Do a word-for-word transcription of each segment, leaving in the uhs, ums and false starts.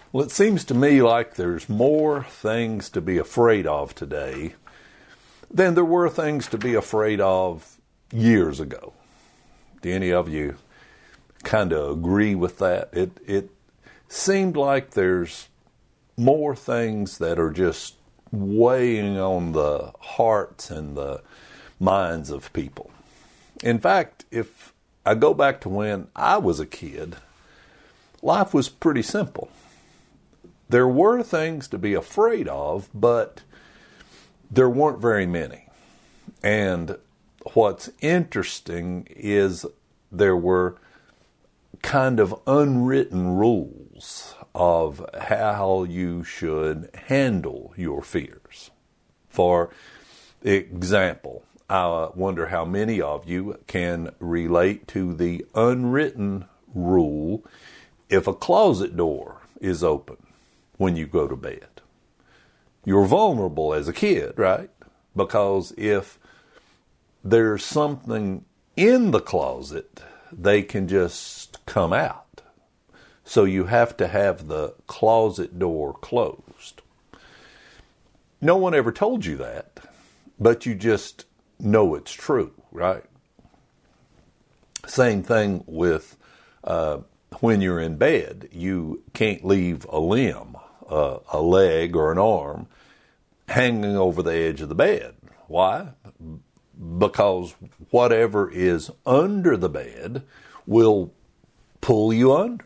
Well, it seems to me like there's more things to be afraid of today than there were things to be afraid of years ago. Do any of you kind of agree with that? It it seemed like there's more things that are just weighing on the hearts and the minds of people. In fact, if I go back to when I was a kid, life was pretty simple. There were things to be afraid of, but there weren't very many. And what's interesting is there were kind of unwritten rules of how you should handle your fears. For example, I wonder how many of you can relate to the unwritten rule if a closet door is open when you go to bed. You're vulnerable as a kid, right? Because if there's something in the closet, they can just come out. So you have to have the closet door closed. No one ever told you that, but you just know it's true, right? Same thing with uh, when you're in bed. You can't leave a limb, uh, a leg or an arm hanging over the edge of the bed. Why? Because whatever is under the bed will pull you under.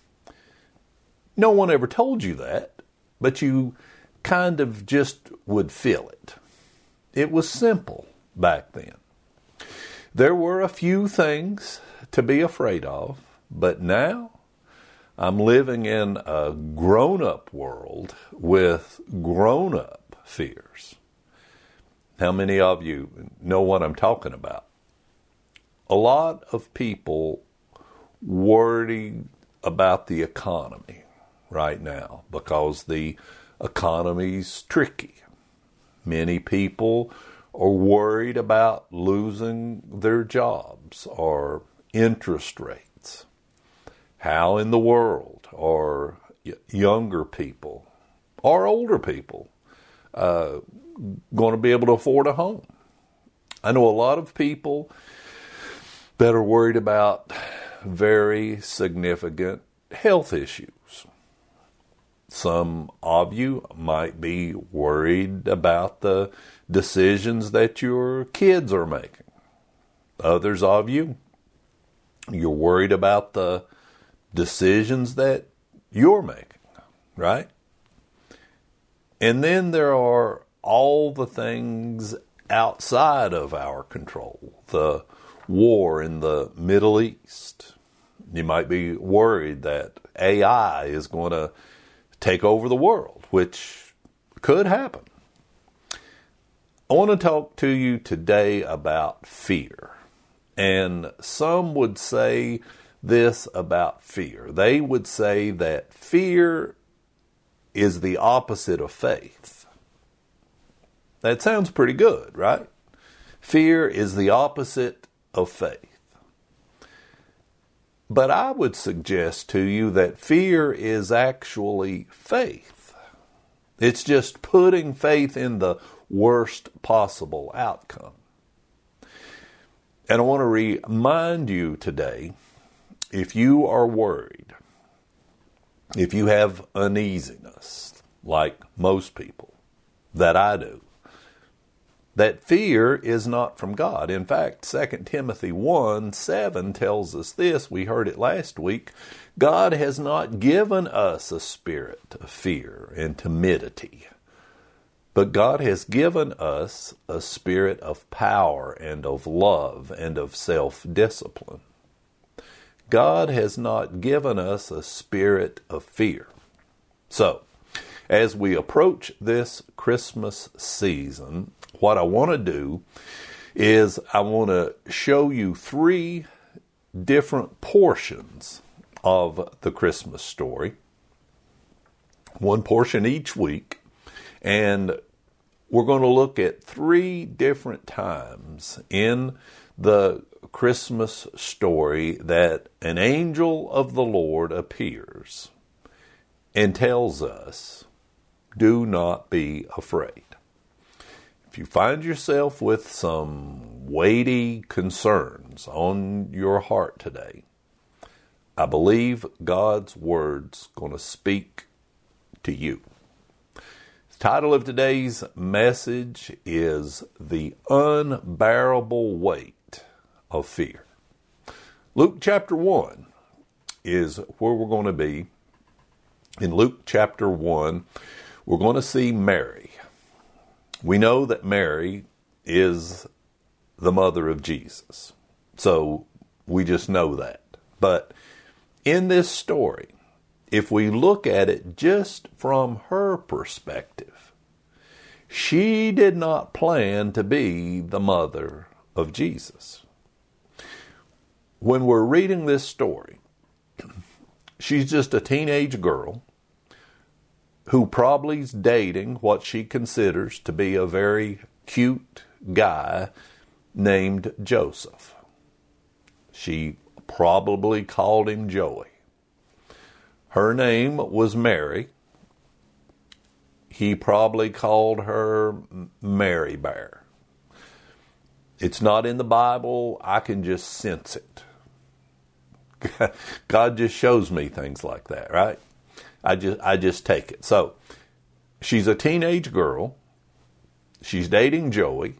No one ever told you that, but you kind of just would feel it. It was simple back then. There were a few things to be afraid of, but now I'm living in a grown-up world with grown-up fears. How many of you know what I'm talking about? A lot of people worry about the economy right now because the economy's tricky. Many people are worried about losing their jobs or interest rates. How in the world are younger people or older people uh, going to be able to afford a home? I know a lot of people that are worried about very significant health issues. Some of you might be worried about the decisions that your kids are making. Others of you, you're worried about the decisions that you're making, right? And then there are all the things outside of our control. The war in the Middle East. You might be worried that A I is going to take over the world, which could happen. I want to talk to you today about fear. And some would say this about fear. They would say that fear is the opposite of faith. That sounds pretty good, right? Fear is the opposite of faith. But I would suggest to you that fear is actually faith. It's just putting faith in the worst possible outcome. And I want to remind you today, if you are worried, if you have uneasiness, like most people, that I do, that fear is not from God. In fact, Second Timothy one seven tells us this. We heard it last week. God has not given us a spirit of fear and timidity, but God has given us a spirit of power and of love and of self-discipline. God has not given us a spirit of fear. So, as we approach this Christmas season, what I want to do is I want to show you three different portions of the Christmas story. One portion each week. And we're going to look at three different times in the Christmas story that an angel of the Lord appears. and tells us, do not be afraid. If you find yourself with some weighty concerns on your heart today, I believe God's word's going to speak to you. The title of today's message is The Unbearable Weight of Fear. Luke chapter one is where we're going to be. In Luke chapter one, we're going to see Mary. We know that Mary is the mother of Jesus. So we just know that. But in this story, if we look at it just from her perspective, she did not plan to be the mother of Jesus. When we're reading this story, she's just a teenage girl who probably is dating what she considers to be a very cute guy named Joseph. She probably called him Joey. Her name was Mary. He probably called her Mary Bear. It's not in the Bible. I can just sense it. God just shows me things like that, right? I just I just take it. So, she's a teenage girl. She's dating Joey.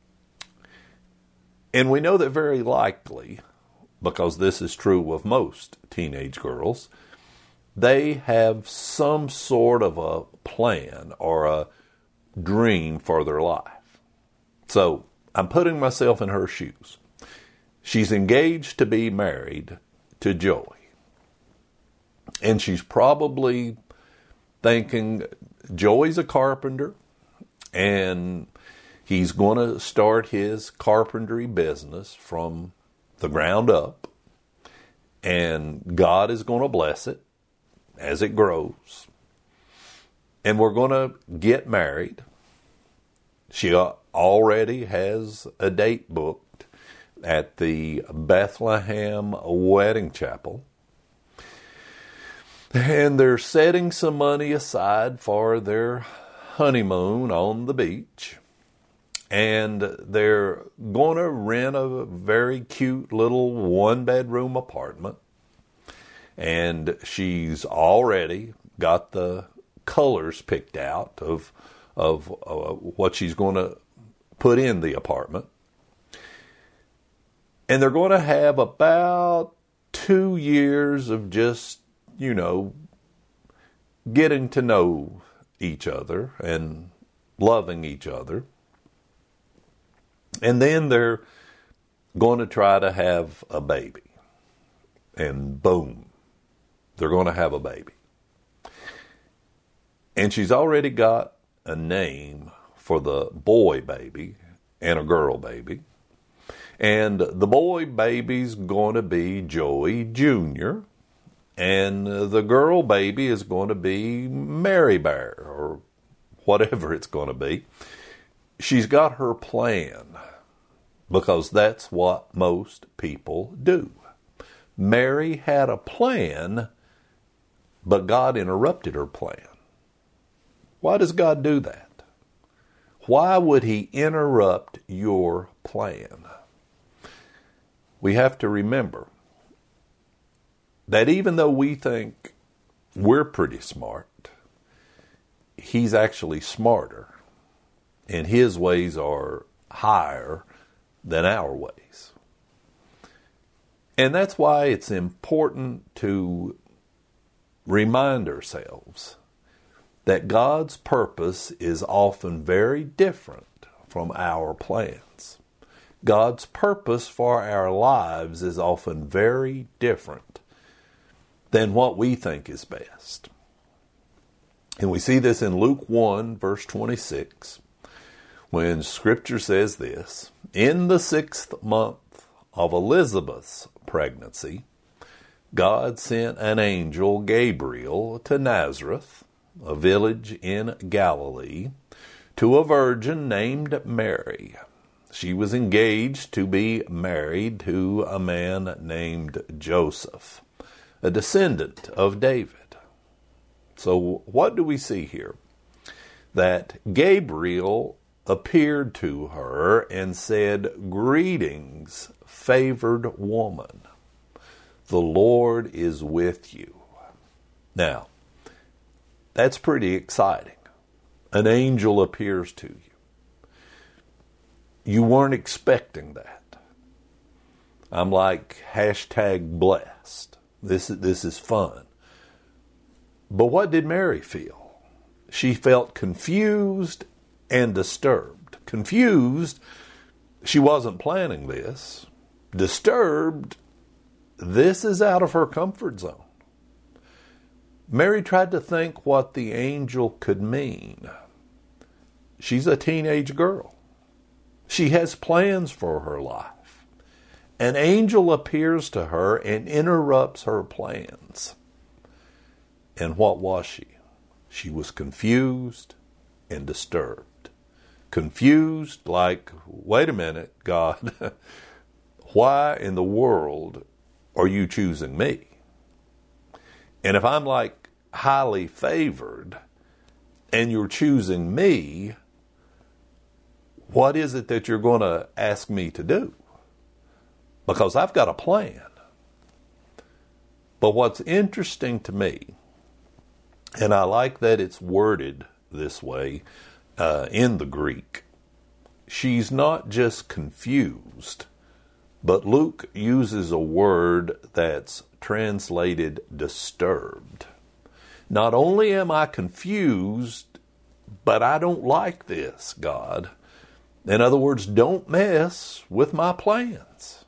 And we know that very likely, because this is true of most teenage girls, they have some sort of a plan or a dream for their life. So, I'm putting myself in her shoes. She's engaged to be married to Joey. And she's probably thinking, Joey's a carpenter, and he's going to start his carpentry business from the ground up, and God is going to bless it as it grows. And we're going to get married. She already has a date booked at the Bethlehem Wedding Chapel. And they're setting some money aside for their honeymoon on the beach. And they're going to rent a very cute little one-bedroom apartment. And she's already got the colors picked out of, of uh, what she's going to put in the apartment. And they're going to have about two years of just, you know, getting to know each other and loving each other. And then they're going to try to have a baby. And boom, they're going to have a baby. And she's already got a name for the boy baby and a girl baby. And the boy baby's going to be Joey Junior And the girl baby is going to be Mary Bear, or whatever it's going to be. She's got her plan, because that's what most people do. Mary had a plan, but God interrupted her plan. Why does God do that? Why would He interrupt your plan? We have to remember that even though we think we're pretty smart, He's actually smarter, and His ways are higher than our ways. And that's why it's important to remind ourselves that God's purpose is often very different from our plans. God's purpose for our lives is often very different than what we think is best. And we see this in Luke one, verse twenty-six, when Scripture says this, "In the sixth month of Elizabeth's pregnancy, God sent an angel, Gabriel, to Nazareth, a village in Galilee, to a virgin named Mary. She was engaged to be married to a man named Joseph, a descendant of David. So what do we see here? That Gabriel appeared to her and said, "Greetings, favored woman. The Lord is with you." Now, that's pretty exciting. An angel appears to you. You weren't expecting that. I'm like, hashtag blessed. This is, this is fun. But what did Mary feel? She felt confused and disturbed. Confused, she wasn't planning this. Disturbed, this is out of her comfort zone. Mary tried to think what the angel could mean. She's a teenage girl. She has plans for her life. An angel appears to her and interrupts her plans. And what was she? She was confused and disturbed. Confused, like, wait a minute, God, why in the world are you choosing me? And if I'm like highly favored and you're choosing me, what is it that you're going to ask me to do? Because I've got a plan. But what's interesting to me, and I like that it's worded this way uh, in the Greek, she's not just confused, but Luke uses a word that's translated disturbed. Not only am I confused, but I don't like this, God. In other words, don't mess with my plans.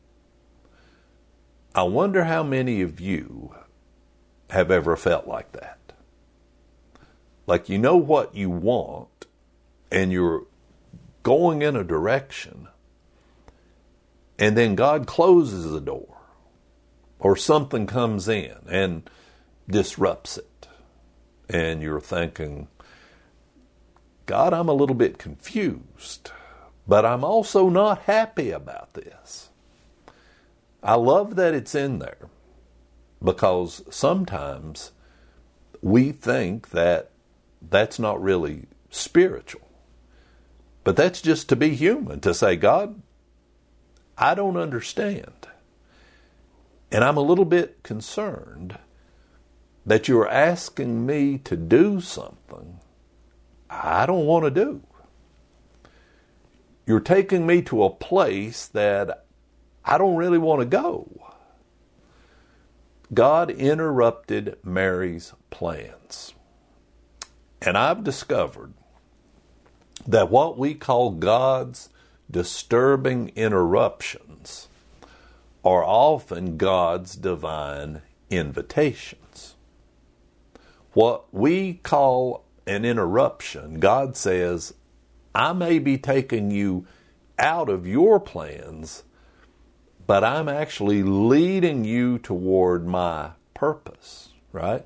I wonder how many of you have ever felt like that. Like you know what you want, and you're going in a direction, and then God closes the door, or something comes in and disrupts it. And you're thinking, God, I'm a little bit confused, but I'm also not happy about this. I love that it's in there, because sometimes we think that that's not really spiritual. But that's just to be human, to say, God, I don't understand. And I'm a little bit concerned that you're asking me to do something I don't want to do. You're taking me to a place that I don't really want to go. God interrupted Mary's plans. And I've discovered that what we call God's disturbing interruptions are often God's divine invitations. What we call an interruption, God says, I may be taking you out of your plans, but I'm actually leading you toward my purpose, right?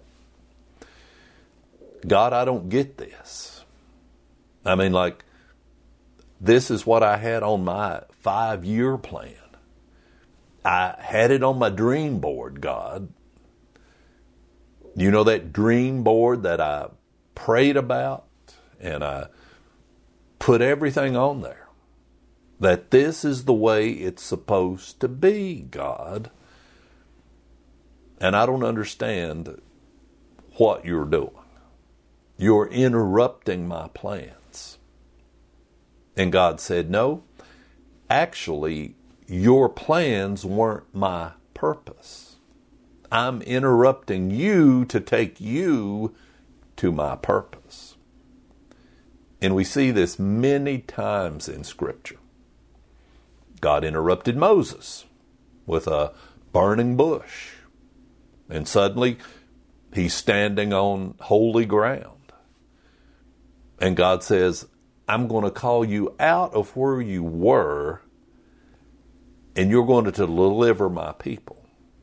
God, I don't get this. I mean, like, this is what I had on my five-year plan. I had it on my dream board, God. You know that dream board that I prayed about, and I put everything on there, that this is the way it's supposed to be, God. And I don't understand what you're doing. You're interrupting my plans. And God said, no, actually, your plans weren't my purpose. I'm interrupting you to take you to my purpose. And we see this many times in Scripture. God interrupted Moses with a burning bush. And suddenly, he's standing on holy ground. And God says, I'm going to call you out of where you were, and you're going to deliver my people.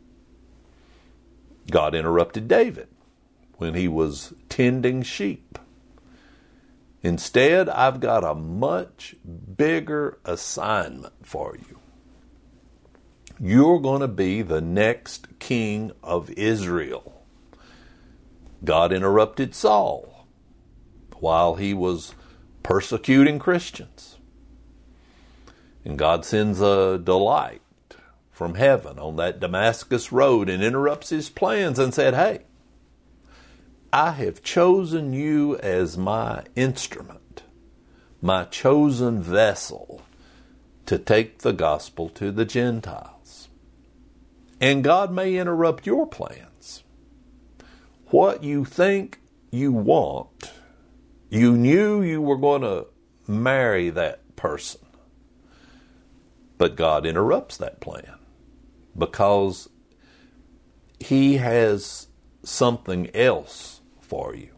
God interrupted David when he was tending sheep. Instead, I've got a much bigger assignment for you. You're going to be the next king of Israel. God interrupted Saul while he was persecuting Christians. And God sends a delight from heaven on that Damascus road and interrupts his plans and said, hey, I have chosen you as my instrument, my chosen vessel to take the gospel to the Gentiles. And God may interrupt your plans. What you think you want, you knew you were going to marry that person. But God interrupts that plan because he has something else for you,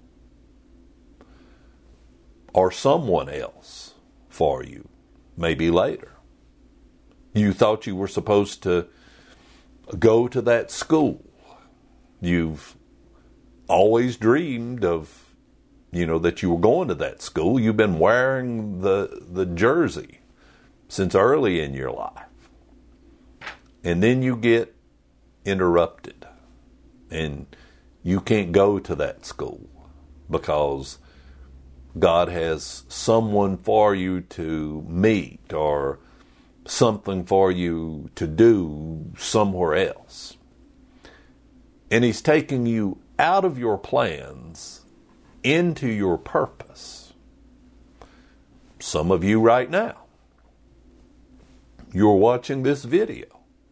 or someone else for you, maybe later. You thought you were supposed to go to that school. You've always dreamed of, you know, that you were going to that school. You've been wearing the the jersey since early in your life. And then you get interrupted and you can't go to that school because God has someone for you to meet or something for you to do somewhere else. And he's taking you out of your plans into your purpose. Some of you right now, you're watching this video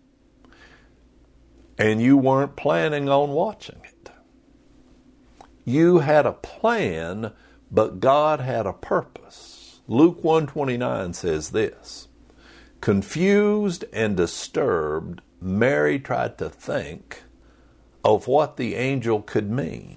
and you weren't planning on watching it. You had a plan, but God had a purpose. Luke one twenty-nine says this, confused and disturbed, Mary tried to think of what the angel could mean.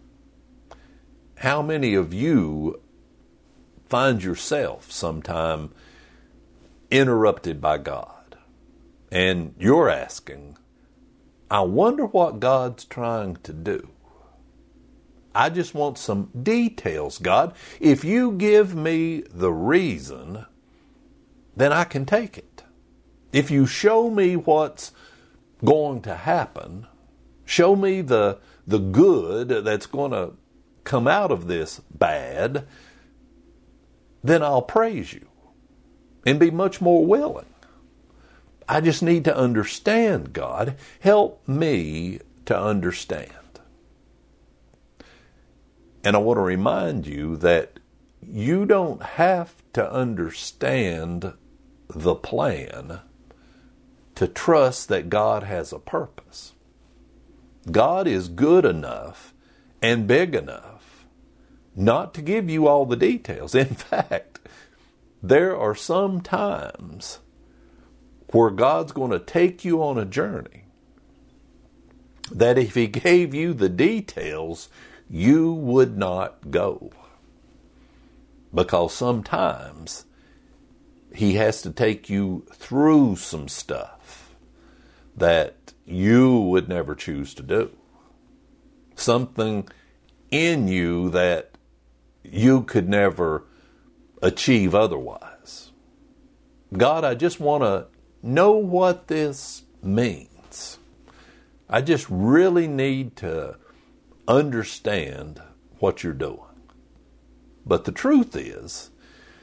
How many of you find yourself sometime interrupted by God? And you're asking, I wonder what God's trying to do. I just want some details, God. If you give me the reason, then I can take it. If you show me what's going to happen, show me the, the good that's going to come out of this bad, then I'll praise you and be much more willing. I just need to understand, God. Help me to understand. And I want to remind you that you don't have to understand the plan to trust that God has a purpose. God is good enough and big enough not to give you all the details. In fact, there are some times where God's going to take you on a journey that if he gave you the details, you would not go. Because sometimes he has to take you through some stuff that you would never choose to do. Something in you that you could never achieve otherwise. God, I just want to know what this means. I just really need to understand what you're doing. But the truth is,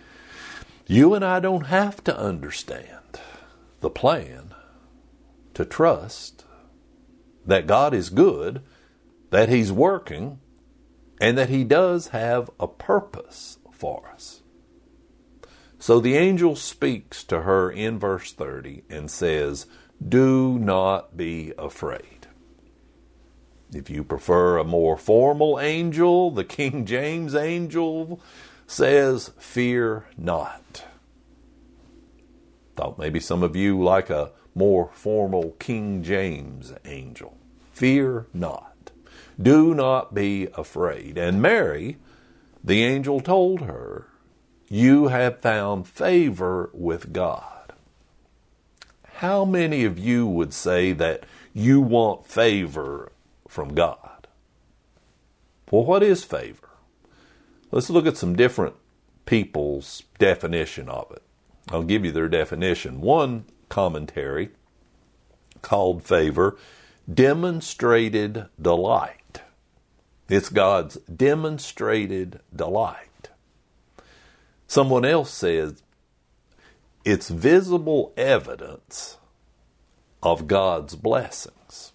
you and I don't have to understand the plan to trust that God is good, that he's working, and that he does have a purpose for us. So the angel speaks to her in verse thirty and says, do not be afraid. If you prefer a more formal angel, the King James angel says, fear not. Thought maybe some of you like a more formal King James angel. Fear not. Do not be afraid. And Mary, the angel told her, you have found favor with God. How many of you would say that you want favor from God? Well, what is favor? Let's look at some different people's definition of it. I'll give you their definition. One commentary called favor, demonstrated delight It's God's demonstrated delight. Someone else says it's visible evidence of God's blessings.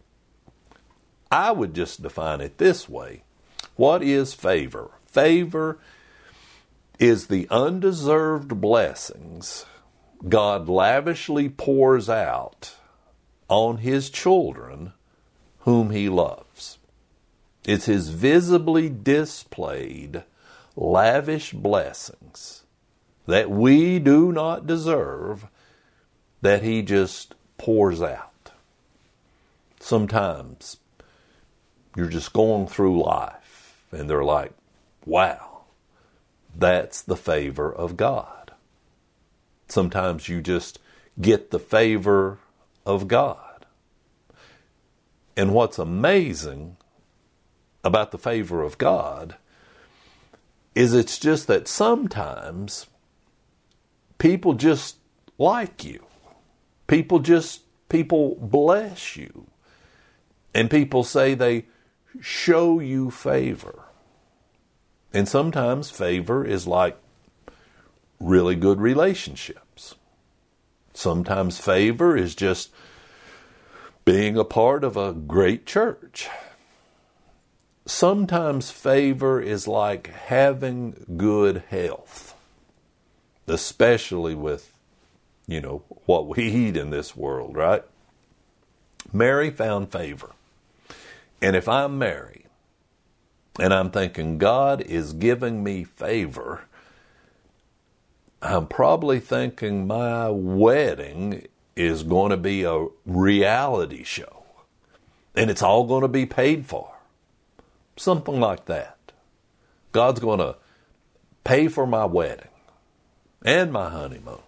I would just define it this way. What is favor? Favor is the undeserved blessings God lavishly pours out on His children whom He loves. It's His visibly displayed lavish blessings that we do not deserve that He just pours out. Sometimes you're just going through life and they're like, wow, that's the favor of God. Sometimes you just get the favor of God. And what's amazing about the favor of God is it's just that sometimes people just like you. People just, people bless you. And people say they show you favor. And sometimes favor is like really good relationships. Sometimes favor is just being a part of a great church. Sometimes favor is like having good health, especially with, you know, what we eat in this world, right? Mary found favor. And if I'm Mary and I'm thinking God is giving me favor, I'm probably thinking my wedding is going to be a reality show. And it's all going to be paid for. Something like that. God's going to pay for my wedding and my honeymoon.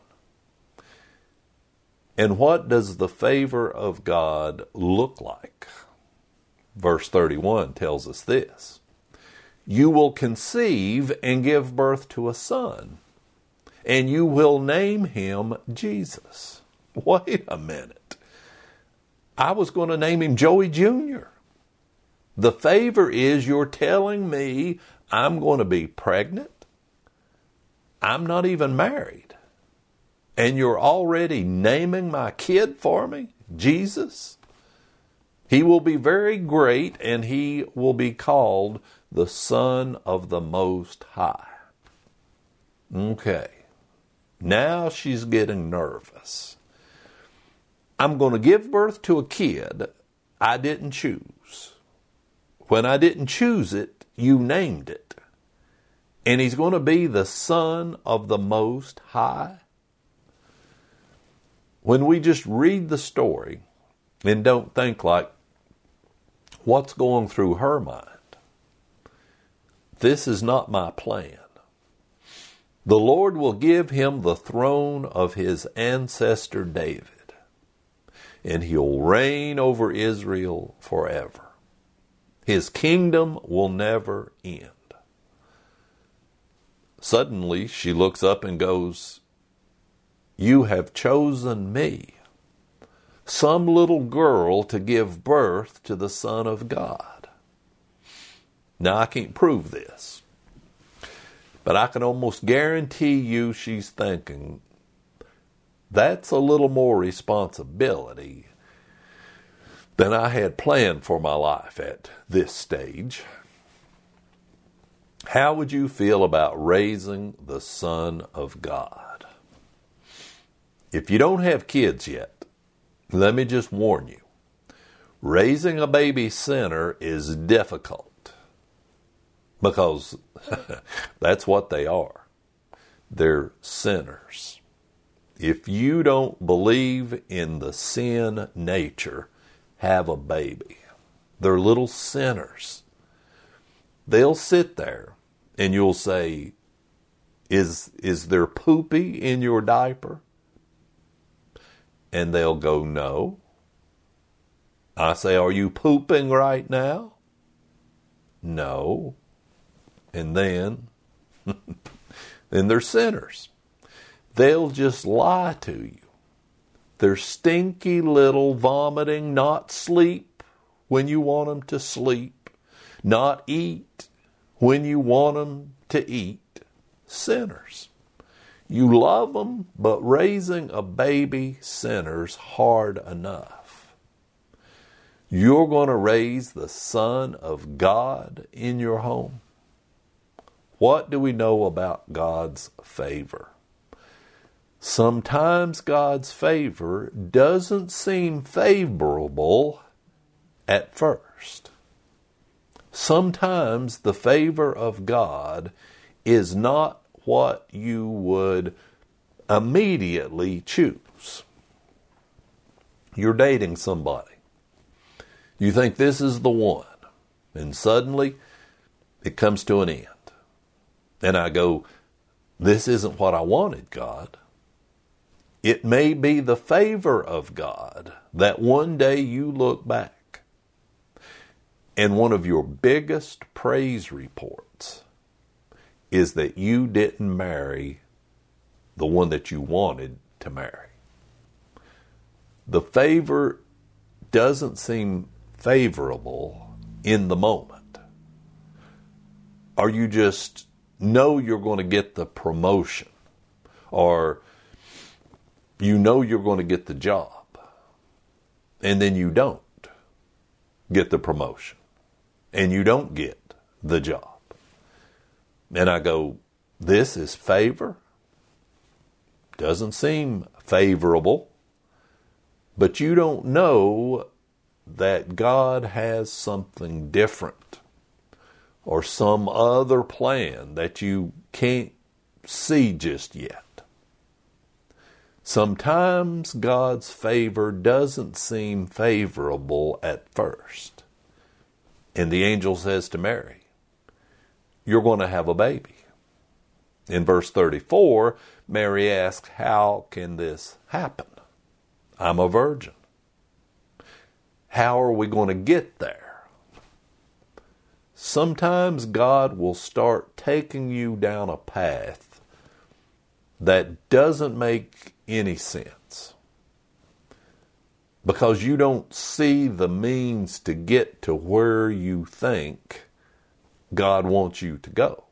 And what does the favor of God look like? Verse thirty-one tells us this. You will conceive and give birth to a son, and you will name him Jesus. Wait a minute. I was going to name him Joey Junior The favor is you're telling me I'm going to be pregnant. I'm not even married. And you're already naming my kid for me, Jesus. He will be very great, and he will be called the Son of the Most High. Okay. Now she's getting nervous. I'm going to give birth to a kid I didn't choose. When I didn't choose it, you named it. And he's going to be the Son of the Most High. When we just read the story and don't think like, what's going through her mind? This is not my plan. The Lord will give him the throne of his ancestor David, and he'll reign over Israel forever. His kingdom will never end. Suddenly, she looks up and goes, you have chosen me, some little girl, to give birth to the Son of God. Now, I can't prove this, but I can almost guarantee you she's thinking, that's a little more responsibility than I had planned for my life at this stage. How would you feel about raising the Son of God? If you don't have kids yet, let me just warn you, raising a baby sinner is difficult, because that's what they are. They're sinners. If you don't believe in the sin nature, have a baby. They're little sinners. They'll sit there and you'll say, is, is there poopy in your diaper? And they'll go, no. I say, are you pooping right now? No. And then, then they're sinners. They'll just lie to you. They're stinky little vomiting, not sleep when you want them to sleep, not eat when you want them to eat sinners. You love them, but raising a baby sinner's hard enough. You're going to raise the Son of God in your home. What do we know about God's favor? Sometimes God's favor doesn't seem favorable at first. Sometimes the favor of God is not what you would immediately choose. You're dating somebody. You think this is the one, and suddenly it comes to an end. And I go, this isn't what I wanted, God. It may be the favor of God that one day you look back and one of your biggest praise reports is that you didn't marry the one that you wanted to marry. The favor doesn't seem favorable in the moment. Or you just know you're going to get the promotion, or you know you're going to get the job, and then you don't get the promotion, and you don't get the job. And I go, this is favor? Doesn't seem favorable. But you don't know that God has something different or some other plan that you can't see just yet. Sometimes God's favor doesn't seem favorable at first. And the angel says to Mary, you're going to have a baby. In verse thirty-four, Mary asks, how can this happen? I'm a virgin. How are we going to get there? Sometimes God will start taking you down a path that doesn't make any sense, because you don't see the means to get to where you think God wants you to go.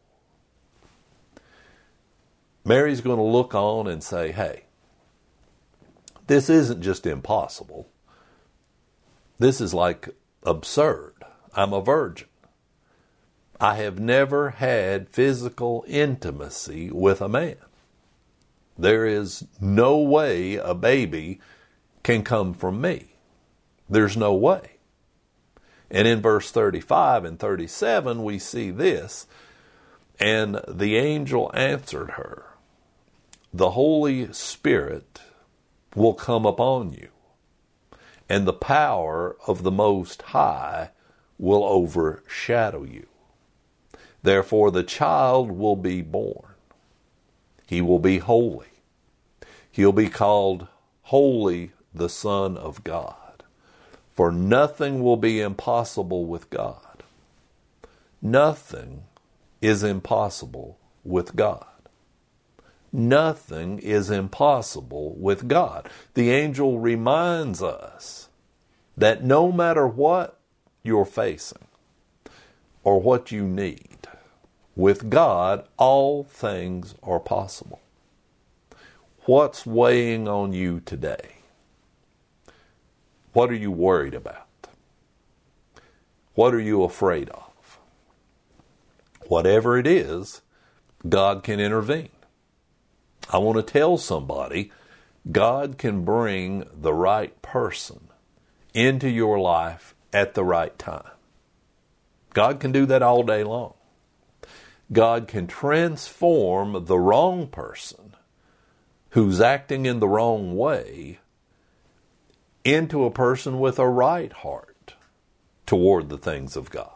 Mary's going to look on and say, hey, this isn't just impossible. This is like absurd. I'm a virgin. I have never had physical intimacy with a man. There is no way a baby can come from me. There's no way. And in verse thirty-five and thirty-seven, we see this. And the angel answered her, the Holy Spirit will come upon you, and the power of the Most High will overshadow you. Therefore the child will be born. He will be holy. He'll be called Holy, the Son of God. For nothing will be impossible with God. Nothing is impossible with God. Nothing is impossible with God. The angel reminds us that no matter what you're facing or what you need, with God, all things are possible. What's weighing on you today? What are you worried about? What are you afraid of? Whatever it is, God can intervene. I want to tell somebody, God can bring the right person into your life at the right time. God can do that all day long. God can transform the wrong person who's acting in the wrong way into a person with a right heart toward the things of God.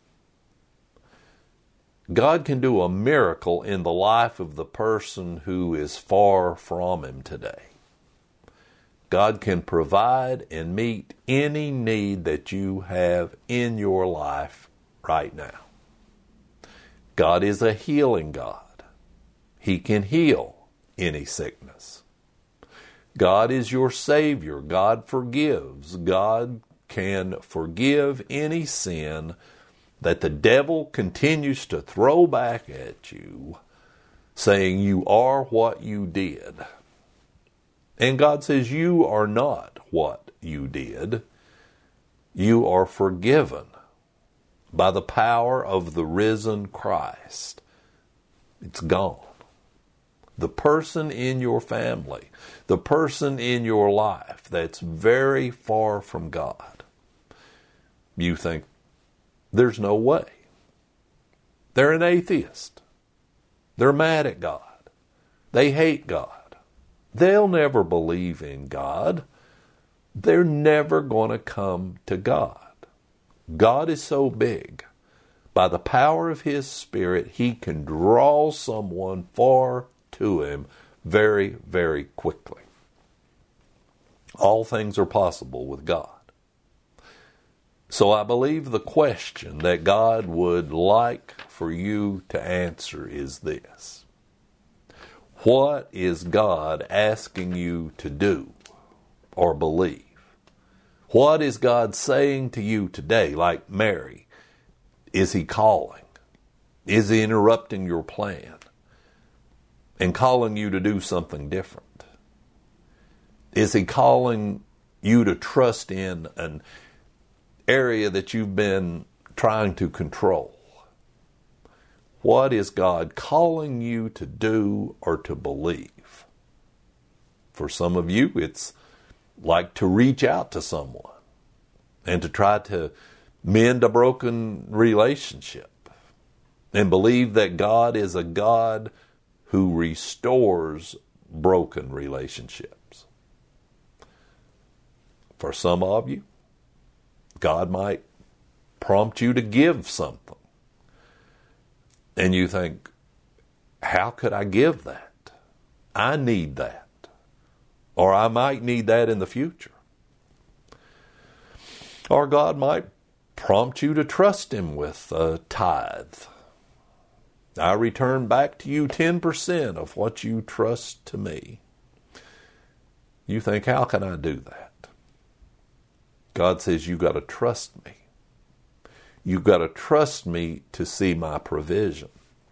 God can do a miracle in the life of the person who is far from Him today. God can provide and meet any need that you have in your life right now. God is a healing God. He can heal any sickness. God is your Savior. God forgives. God can forgive any sin that the devil continues to throw back at you, saying you are what you did. And God says you are not what you did. You are forgiven by the power of the risen Christ. It's gone. The person in your family, the person in your life that's very far from God, you think, there's no way. They're an atheist. They're mad at God. They hate God. They'll never believe in God. They're never going to come to God. God is so big. By the power of His Spirit, He can draw someone far to Him very, very quickly. All things are possible with God. So I believe the question that God would like for you to answer is this. What is God asking you to do or believe? What is God saying to you today, like Mary? Is He calling? Is He interrupting your plan and calling you to do something different? Is He calling you to trust in an area that you've been trying to control? What is God calling you to do or to believe? For some of you, it's like to reach out to someone and to try to mend a broken relationship and believe that God is a God who restores broken relationships. For some of you, God might prompt you to give something. And you think, how could I give that? I need that. Or I might need that in the future. Or God might prompt you to trust Him with a tithe. I return back to you ten percent of what you trust to me. You think, how can I do that? God says, you've got to trust me. You've got to trust me to see my provision.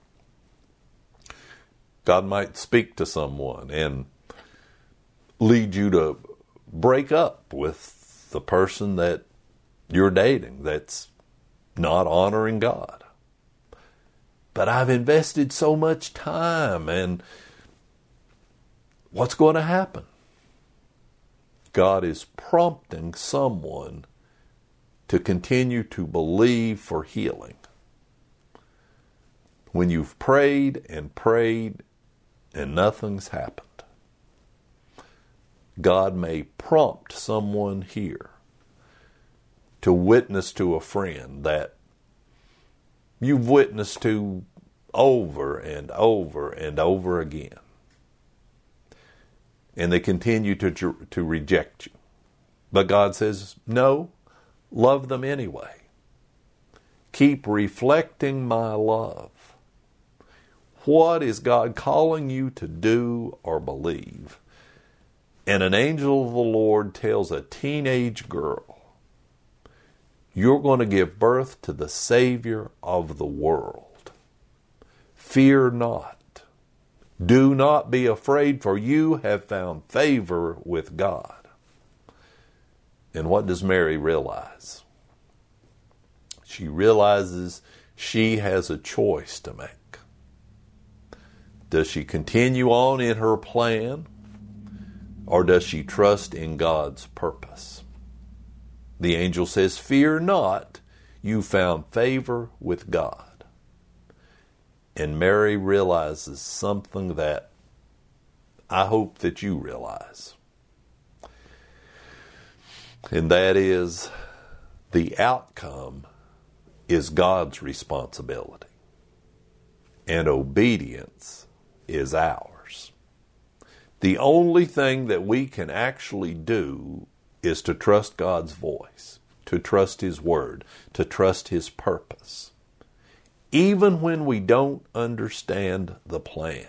God might speak to someone and lead you to break up with the person that you're dating that's not honoring God. But I've invested so much time, and what's going to happen? God is prompting someone to continue to believe for healing. When you've prayed and prayed and nothing's happened, God may prompt someone here to witness to a friend that you've witnessed to over and over and over again. And they continue to, to reject you. But God says, no, love them anyway. Keep reflecting my love. What is God calling you to do or believe? And an angel of the Lord tells a teenage girl, you're going to give birth to the Savior of the world. Fear not. Do not be afraid, for you have found favor with God. And what does Mary realize? She realizes she has a choice to make. Does she continue on in her plan, or does she trust in God's purpose? The angel says, fear not, you found favor with God. And Mary realizes something that I hope that you realize. And that is, the outcome is God's responsibility. And obedience is ours. The only thing that we can actually do is to trust God's voice, to trust His word, to trust His purpose. Even when we don't understand the plan.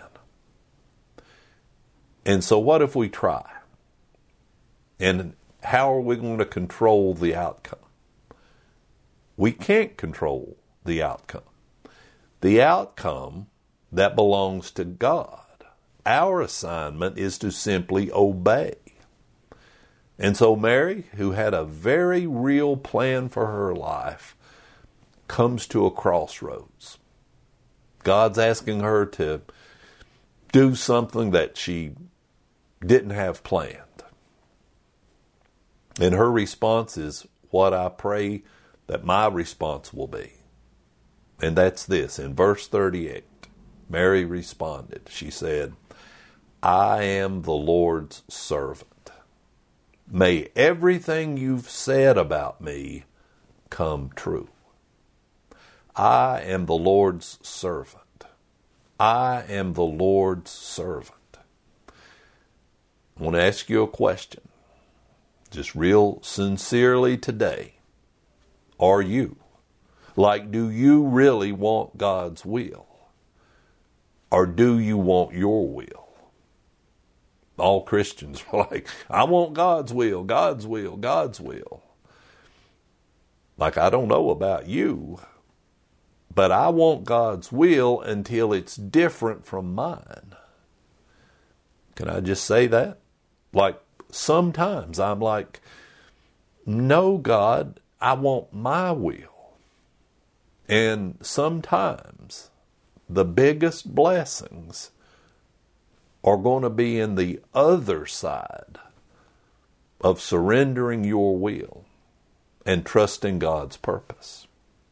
And so what if we try? And how are we going to control the outcome? We can't control the outcome. The outcome that belongs to God. Our assignment is to simply obey. And so Mary, who had a very real plan for her life, comes to a crossroads. God's asking her to do something that she didn't have planned. And her response is what I pray that my response will be. And that's this. In verse thirty-eight, Mary responded. She said, I am the Lord's servant. May everything you've said about me come true. I am the Lord's servant. I am the Lord's servant. I want to ask you a question. Just real sincerely today. Are you? Like, do you really want God's will? Or do you want your will? All Christians are like, I want God's will, God's will, God's will. Like, I don't know about you, but I want God's will until it's different from mine. Can I just say that? Like, sometimes I'm like, no, God, I want my will. And sometimes the biggest blessings are going to be in the other side of surrendering your will and trusting God's purpose.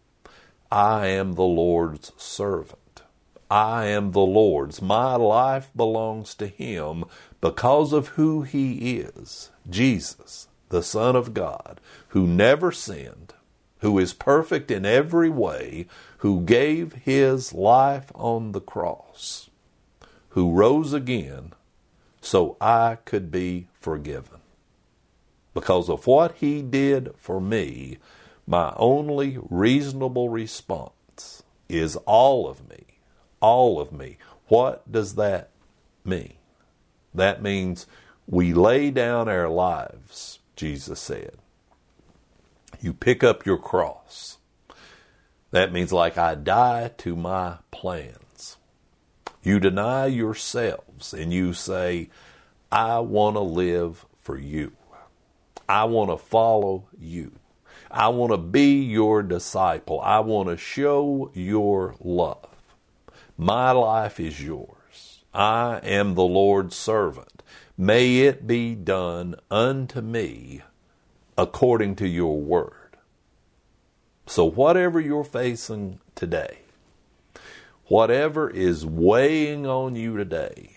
I am the Lord's servant. I am the Lord's. My life belongs to Him because of who He is. Jesus, the Son of God, who never sinned, who is perfect in every way, who gave His life on the cross, who rose again so I could be forgiven. Because of what He did for me, my only reasonable response is all of me. All of me. What does that mean? That means we lay down our lives, Jesus said. You pick up your cross. That means like I die to my plans. You deny yourselves and you say, I want to live for you. I want to follow you. I want to be your disciple. I want to show your love. My life is yours. I am the Lord's servant. May it be done unto me according to your word. So whatever you're facing today, whatever is weighing on you today,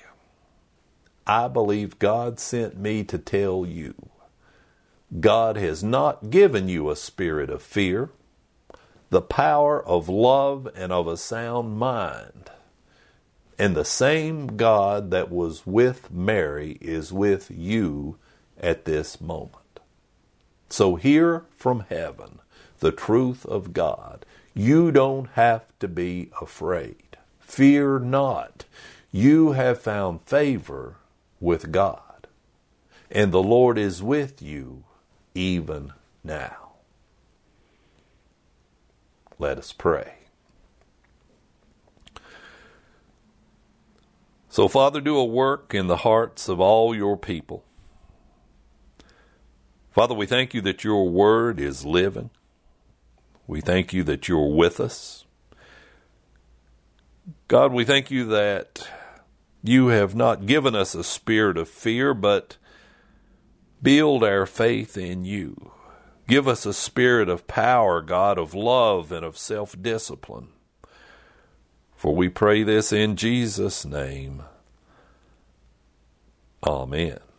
I believe God sent me to tell you, God has not given you a spirit of fear, the power of love and of a sound mind. And the same God that was with Mary is with you at this moment. So hear from heaven the truth of God. You don't have to be afraid. Fear not. You have found favor with God. And the Lord is with you even now. Let us pray. So, Father, do a work in the hearts of all your people. Father, we thank you that your word is living. We thank you that you're with us. God, we thank you that you have not given us a spirit of fear, but build our faith in you. Give us a spirit of power, God, of love and of self-discipline. For we pray this in Jesus' name. Amen.